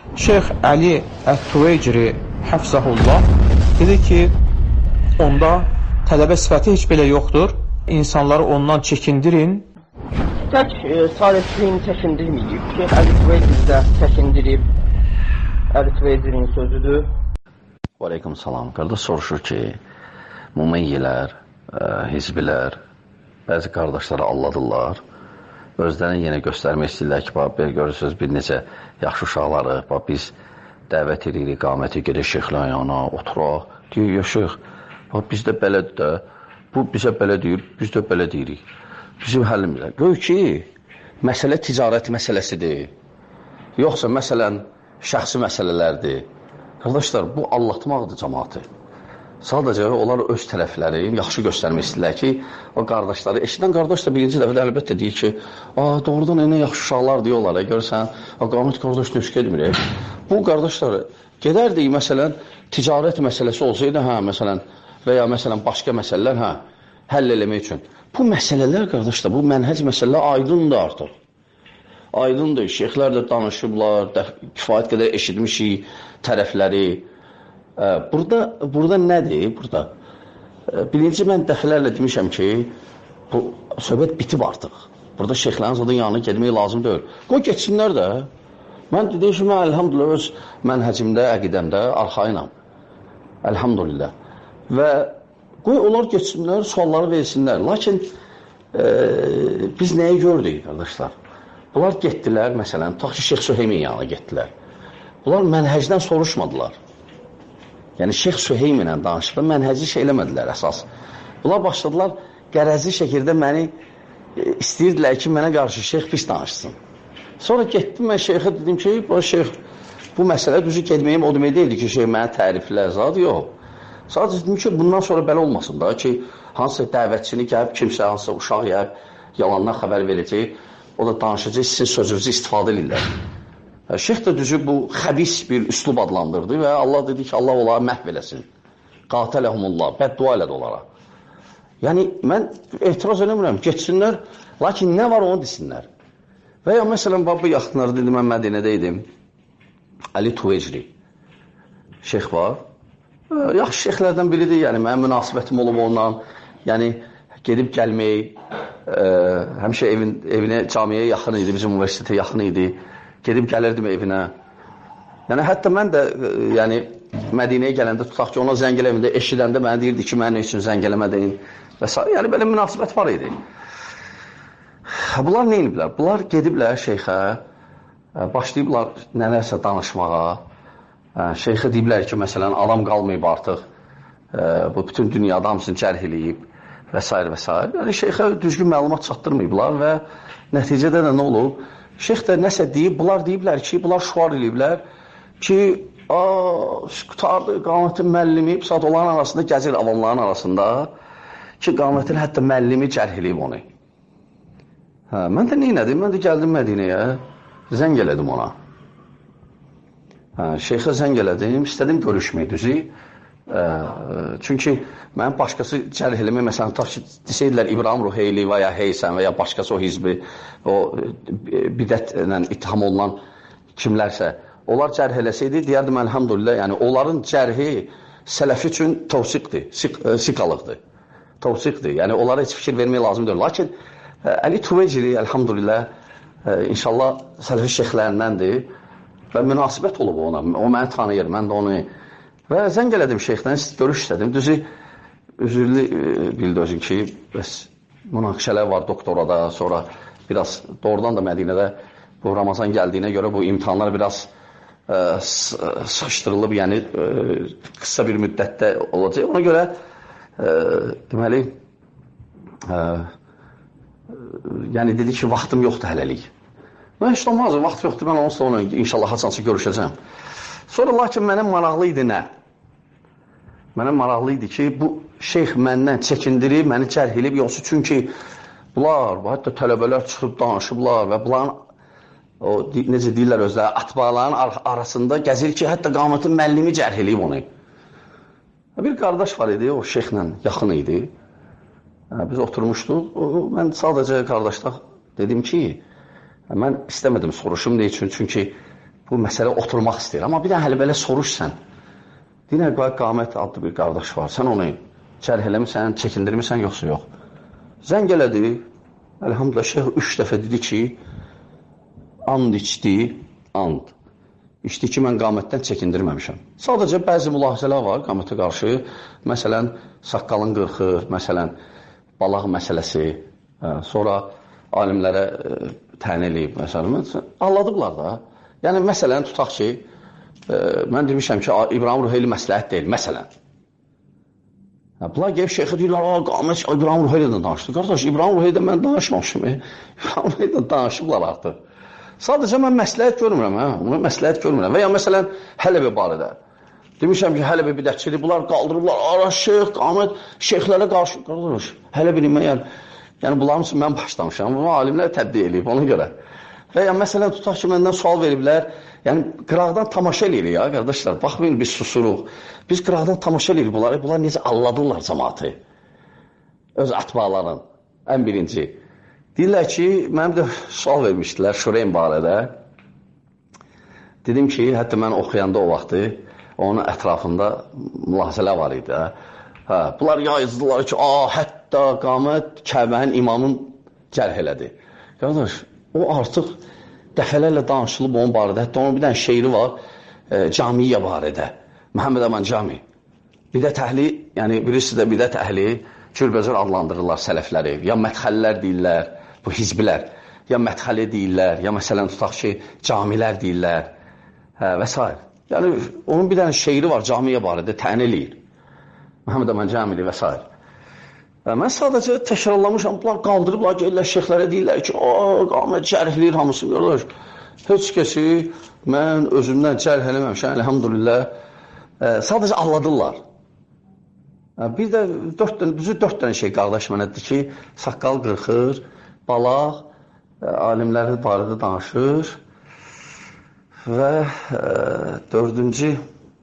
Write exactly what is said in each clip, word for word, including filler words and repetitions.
Şeyx Əli Ət-Tuveyciri Həfzəhullah dedi ki, onda tələbə sifəti heç belə yoxdur, insanları ondan çəkindirin. Tək e, salihliyin çəkindirməyib. Şeyx Əli Tuveyciri də çəkindirib. Əli Tuveycirin sözüdür. Aleyküm salam. Qardaş soruşur ki, müməyyilər, hizbilər, bəzi qardaşları alladırlar. Özlərini yenə göstərmək istəyirlər ki, belə görürsünüz, bir necə yaxşı uşaqları, biz dəvət edirik, iqaməti gedir şeyxlərin yanına, oturaq, deyir, ya şeyx, bizdə belədir də, bu bizə belə deyir, biz də belə deyirik. Bizim həllimizə. Gör ki, məsələ ticarət məsələsidir, yoxsa məsələn, şəxsi məsələlərdir. Qardaşlar, bu allatmaqdır cəmaatı. Sadəcə onlar öz tərəfləri yaxşı göstərmək istəyirlər ki, o qardaşları, eşidən qardaş da birinci dəfədə əlbəttə deyir ki, doğrudan nə yaxşı uşaqlar diyorlar, görürsən, qamət qardaş nüsq edmir. Bu qardaşlar gedərdik, məsələn, ticarət məsələsi olsaydı, hə, məsələn, və ya məsələn, başqa məsələlər, hə, həll eləmək üçün. Bu məsələlər, qardaşlar, bu mənhəc məsələlər aydındır artıq. Aydındır, şeyxlər də danışıblar, kifayət qədər eşitmişik tərəfləri. Burada, burada nədir? Burada. Birinci, mən dəfələrlə demişəm ki, bu söhbət bitib artıq. Burada şeyxlərin zaten yanına gedmək lazım deyil. Qoy geçsinlər də. Mən dedim ki, mən əlhamdülillah öz mənhəcimdə, əqidəmdə arxayınam. Əlhamdülillah. Və qoy onlar geçsinlər, sualları versinlər. Lakin e, biz nəyi gördük, qardaşlar? Bunlar getdilər, məsələn, tutaq ki, Şeyx Süheymin yanına getdilər. Bunlar mənhəcdən soruşmadılar. Yəni, Şeyx Süheymin ilə danışıb, mənhəci şey eləmədilər əsas. Bunlar başladılar, qərəzli şəkildə məni e, istəyirdilər ki, mənə qarşı Şeyx pis danışsın. Sonra getdim, mən Şeyxə dedim ki, bu Şeyx, bu məsələ düzü getməyim o demək deyildi ki, Şeyx mənə təriflər zad, yox. Sadəcə dedim ki, bundan sonra belə olmasın da ki, hansısa dəvətçini gəlib, kimsə, hansısa uşaq gəlib, yalandan xəbər verəcək, o da danışacaq, sizin sözünüzü istifadə edirlər. Şeyx də düzü bu xəbis bir üslub adlandırdı və Allah dedi ki, Allah onlara məhv eləsin. Qatələhumullah, bəddua elədi onlara. Yəni, mən etiraz eləmirəm, geçsinlər, lakin nə var onu desinlər. Və ya, məsələn, bu yaxınları dedim, mən Mədinədə idim, Əli Tuveyciri, şeyx var. Yaxşı şeyxlərdən biridir, yəni, mənim münasibətim olub ondan, yəni, gedib gəlmək, e, həmişə evin, evinə, camiyə yaxın idi, bizim universitetə yaxın idi, gedib gəlirdim evinə. Yəni, hətta mən də, e, yəni, Mədinəyə gələndə tutaq ki, ona zəng eləmində, eşidəndə mənə deyirdi ki, mənə üçün zəng eləmədən və s. Yəni, belə münasibət var idi. Bunlar nə iniblər? Bunlar gediblər şeyxə, başlayıblar nələrsə danışmağa. Şeyxə deyiblər ki, məsələn, adam qalmayıb artıq, bu bütün dünyada hamısını cərh eləyib və s. və s. Yəni, şeyxə düzgün məlumat çatdırmayıblar və nəticədə də nə olub? Şeyx də nəsə deyib, bunlar deyiblər ki, bunlar şuar eləyiblər ki, qutardı, qamətin məllimi, saat onların arasında gəzir, avamların arasında ki, qamətin hətta məllimi cərh eləyib onu. Hə, mən də neynədim? Mən də gəldim Mədinəyə, zəng elədim ona. Hə, şeyxə zəng elədim, istədim görüşmək düzü. Ə, çünki mənim başqası cərh eləmək, məsələn, tutaq ki, desəydilər İbrahim Ruheyli və ya Heysən və ya başqası o hizbi, o bidətlə ittiham olunan kimlərsə, onlar cərh eləsəydi, deyərdim, əlhamdülillah, yəni onların cərhi sələfi üçün tavsiqdir, siqalıqdır, tavsiqdir, yəni onlara heç fikir vermək lazımdır. Lakin Əli Tuveyciri, əlhamdülillah, inşallah sələfi şeyxlərindəndir və münasibət olub ona, o məni tanıyır, mən də onu. Və zəng elədim şeyxdən, görüş istədim, düzü, üzürlü bildi özün ki, bəs münaqişələr var doktorada, sonra biraz doğrudan da Mədinədə bu Ramazan gəldiyinə görə bu imtihanlar biraz ə, sıxışdırılıb, yəni ə, qısa bir müddətdə olacaq. Ona görə ə, deməli, ə, yəni dedi ki, vaxtım yoxdur hələlik. Mən heç olmaz, vaxt yoxdur, mən onsuz da onu inşallah haçansı görüşəcəm. Sonra lakin mənə maraqlı idi nə? Mənə maraqlı idi ki, bu şeyx məndən çəkindirib, məni cərh edib, yoxsa çünki bunlar, hətta tələbələr çıxıb danışıblar və bunların, o, necə deyirlər özləri, atbaqların ar arasında gəzir ki, hətta qamətin məllimi cərh edib onu. Bir qardaş var idi, o şeyxlə yaxın idi. Biz oturmuşduq, o, mən sadəcə qardaşlar dedim ki, mən istəmədim soruşum, ne üçün? Çünki bu məsələ oturmaq istəyir. Amma bir də hələ belə soruşsan, dinə Qamət adlı bir qardaş var, sən onu cərh eləmirsən, çəkindirmirsən, yoxsa yox. Zəng elədi, əlhamdülillah, şeyh üç dəfə dedi ki, and içdi, and. İçdi ki, mən qamətdən çəkindirməmişəm. Sadəcə bəzi mülahizələr var qamətə qarşı, məsələn, saqqalın qırxır, məsələn, balaq məsələsi, sonra alimlərə təyin eləyib, məsələn, anladıblar da. Yəni, məsələn, tutaq ki, mən demişəm ki, İbrahim Ruheyli məsləhət deyil, məsələn. Bunlar gəlib şeyxə deyirlər, qamət İbrahim Ruheyli'dən danışdı. Qardaş, İbrahim Ruheyli'dən mən danışmamışım, İbrahim Ruheyli'dən danışıblar artıq. Sadəcə mən məsləhət görmürəm, hə? Onu məsləhət görmürəm. Və ya məsələn, Hələbi barədə. Demişəm ki, Hələbi bidətçidir, bunlar qaldırıblar, ara şeyx, qamət, şeyxlərə qarşı, qardaş, Hələbi yəni, yəni bunların üçün mən başlamışam, bunu alimlər təbdiyə eləyib, ona görə. Və ya məsələn, tutaq ki, məndən sual veriblər, yəni qıraqdan tamaşa eləyirik ya, qardaşlar, baxmayın, biz susuruq. Biz qıraqdan tamaşa eləyirik bunları, bunlar necə alladırlar cəmaatı, öz atbaqların, ən birinci. Deyirlər ki, mənim də sual vermişdilər Şureyn barədə. Dedim ki, hətta mən oxuyanda o vaxtı, onun ətrafında mülahizələr var idi. Hə, bunlar yazdılar ki, hətta qamət Kəbənin imamın cərh elədi. Qardaş, o artıq dəfələrlə danışılıb onun barədə. Hətta onun bir dənə şeiri var, e, Camiyə barədə. Məhəmməd Əman Cami. Bidət əhli, yəni birisi də bidət əhli cürbəcür adlandırırlar sələfləri. Ya mədxəllər deyirlər, bu hizbilər. Ya mədxəli deyirlər, ya məsələn tutaq ki, camilər deyirlər hə, və s. Yəni, onun bir dənə şeiri var camiyə barədə, təyin eləyir. Məhəmməd Əman Cəmili və s. Mən sadəcə təkrarlamışam, bunlar qaldırıblar, gəlirlər şeyxlərə deyirlər ki, o, qamət cərhləyir hamısı, görülür. Heç kəsi mən özümdən cərh eləməmişəm, elhamdülillah, sadəcə anladırlar. Bir də dörd dənə, düzü dörd dənə şey qardaş mənə dedi ki, saqqal qırxır, balaq, alimləri barədə danışır və e, dördüncü,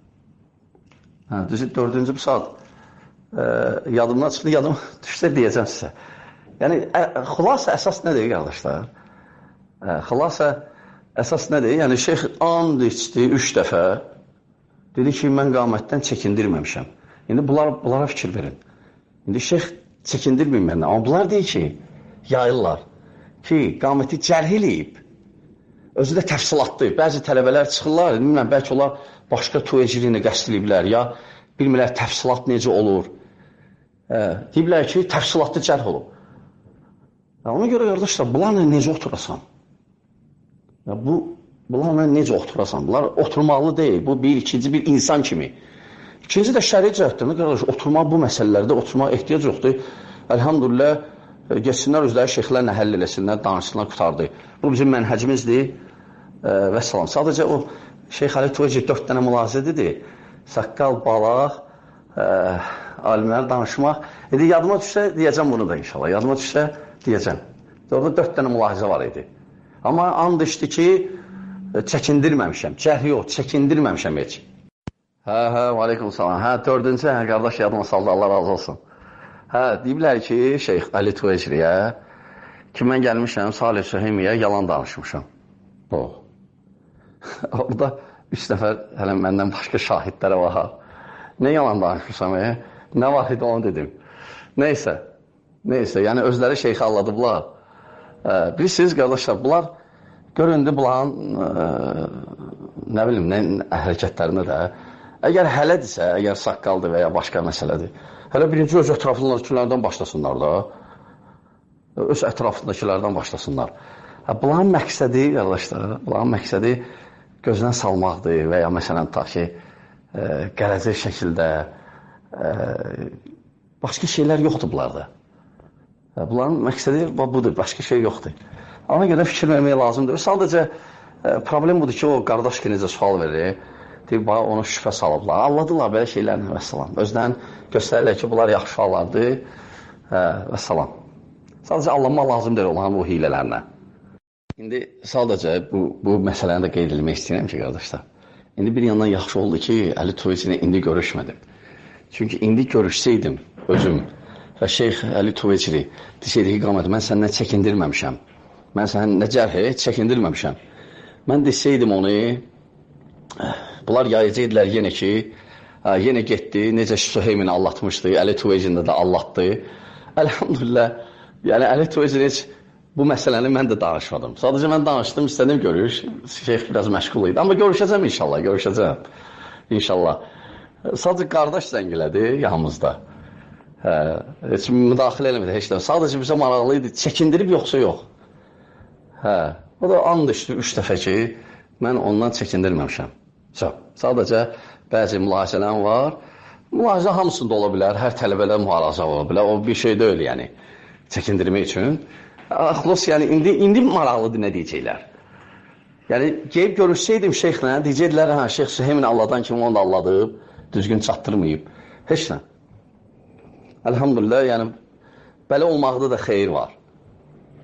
hə, düzü dördüncü bu saat e, yadımdan çıxdı, yadım düşsə deyəcəm sizə. Yəni, ə, xülasə əsas nədir, qardaşlar? Ə, xülasə əsas nədir? Yəni, şeyx and içdi üç dəfə, dedi ki, mən qamətdən çəkindirməmişəm. İndi bunlar, bunlara fikir verin. İndi şeyx çəkindirməyim məndən. Amma bunlar deyir ki, yayırlar ki, qaməti cərh eləyib. Özü də təfsilatlı. Bəzi tələbələr çıxırlar, bilmirəm, bəlkə onlar başqa tuveciliyini qəsd ediblər, ya bilmirlər təfsilat necə olur. Hə, deyiblər ki, təfsilatlı cərh olub. Ya, ona görə, qardaşlar, bunlarla necə oturasan? Ya, bu, bunlarla necə oturasan? Bunlar oturmalı deyil. Bu, bir, ikinci bir insan kimi. İkinci də şəri cəhətdən, qardaş, oturmaq bu məsələlərdə oturmaq ehtiyac yoxdur. Əlhamdülillah, geçsinlər özləri şeyxlərlə həll eləsinlər, danışsınlar, qutardı. Bu bizim mənhəcimizdir və salam. Sadəcə o Şeyx Ali Tuveci dörd dənə mülahizədir. Saqqal, balaq, alimləri danışmaq. Edə, yadıma düşsə, deyəcəm bunu da inşallah. Yadıma düşsə, deyəcəm. Orada dörd dənə mülahizə var idi. Amma and içdi ki, çəkindirməmişəm. Cərh yox, çəkindirməmişəm heç. Hə, hə, aleykum salam. Hə, dördüncü, hə, qardaş yadıma saldı, Allah razı olsun. Hə, deyiblər ki, Şeyx Ali Tuveciriyə ki, mən gəlmişəm Salih Süheymiyə yalan danışmışam. O. Orada üç nəfər hələ məndən başqa şahidlərə var. Nə yalan danışmışam, e? Nə var idi onu dedim. Neysə, neysə, yəni özləri şeyxi anladıblar. Ə, bilirsiniz, qardaşlar, bunlar göründü bunların ə, nə bilim, nə hərəkətlərində də əgər hələdirsə, əgər saqqaldır və ya başqa məsələdir, hələ birinci öz ətrafındakilərdən başlasınlar da, öz ətrafındakilərdən başlasınlar. Bunların məqsədi, qardaşlar, bunların məqsədi gözdən salmaqdır və ya məsələn, ta ki, gələcək şəkildə başqa şeylər yoxdur bunlarda. Bunların məqsədi budur, başqa şey yoxdur. Ona görə fikir vermək lazımdır. Sadəcə problem budur ki, o qardaş ki, necə sual verir, deyib, ona şübhə salıblar. Anladılar belə şeylərini və salam. Özdən göstərirlər ki, bunlar yaxşı hallardır və salam. Sadəcə anlamaq lazımdır olan bu hilələrinə. İndi sadəcə bu, bu məsələni də qeyd edilmək istəyirəm ki, qardaşlar. İndi bir yandan yaxşı oldu ki, Əli Tuveci ilə indi görüşmədim. Çünki indi görüşsəydim özüm və Şeyx Əli Tuveci desəydi ki, qamət, mən səndən çəkindirməmişəm. Mən səndən nə cərh, çəkindirməmişəm. Mən desəydim onu, Bunlar yayacaqdılar yenə ki, hə, yenə getdi, necə Süheymini allatmışdı, Əli Tuveycində də allatdı. Əlhamdülillah, yəni Əli Tuveycin heç bu məsələni mən də danışmadım. Sadəcə mən danışdım, istədim görüş. Şeyx biraz məşğul idi. Amma görüşəcəm inşallah, görüşəcəm. İnşallah. Sadəcə qardaş zəngilədi yanımızda. Hə, heç müdaxilə eləmədi, heç də. Sadəcə bizə maraqlı idi, çəkindirib yoxsa yox. Hə, o da and düşdü üç dəfə ki, mən ondan çəkindirməmişəm. Sadəcə bəzi mülahizələrim var. Mülahizə hamısında ola bilər, hər tələbədə mühalizə ola bilər. O bir şey deyil, yəni, çəkindirmək üçün. Xlos, yəni, indi, indi maraqlıdır nə deyəcəklər. Yəni, geyib görüşsəydim şeyxlə, deyəcəklər, hə, şeyx Süheymin Allahdan kimi onu da Allahdır, düzgün çatdırmayıb. Heç nə. Əlhamdülillah, yəni, belə olmaqda da xeyir var.